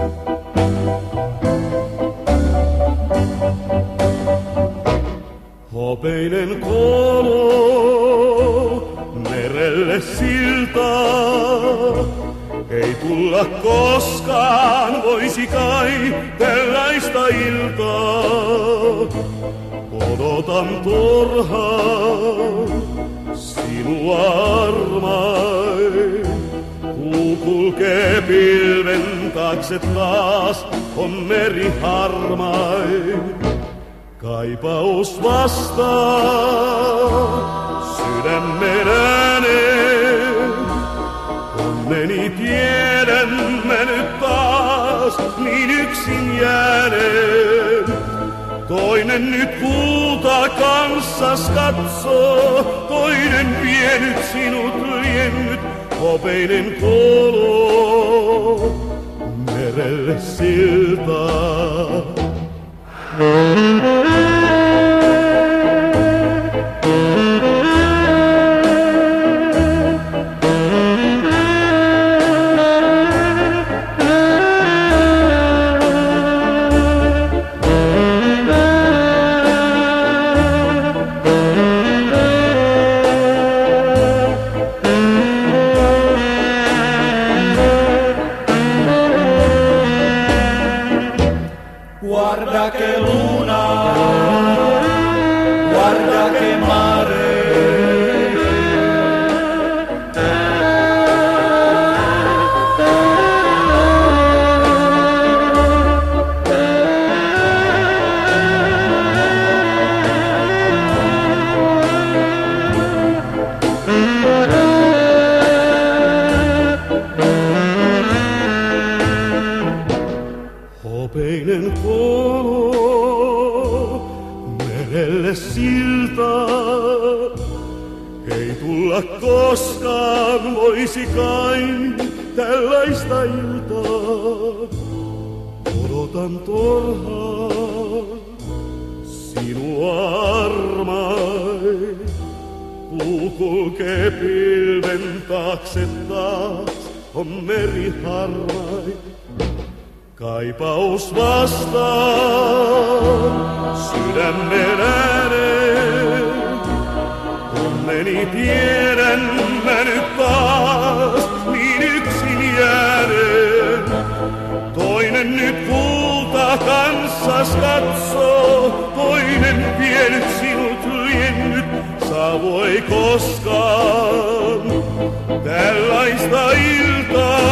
Hopeinen kolo merelle siltaa. Ei tulla koskaan, voisi kai tällaista iltaa. Odotan turhaan sinua armain. Kuu kulkee pilven taakse taas, on meri harmain. Kaipaus vastaa sydämen ääneen. Onneni tiedän mä nyt taas niin yksin jääneen. Toinen nyt kulta kanssas katsoo, toinen vienyt sinut liennyt. Hopeinen kolo merelle siltaa. Guarda che luna, guarda che mare. Hopeinen kolo merelle siltaa. Ei tulla koskaan, voisi kai tällaista iltaa. Odotan turhaan sinua armain. Kuu kulkee pilven taakse taas, on meri harmain. Kaipaus vastaa sydämen ääneen. Onneni tiedän mä nyt taas niin yksin jääneen. Toinen nyt kulta kanssas katsoo, toinen vienyt sinut liennyt. Saavoi koskaan tällaista iltaa.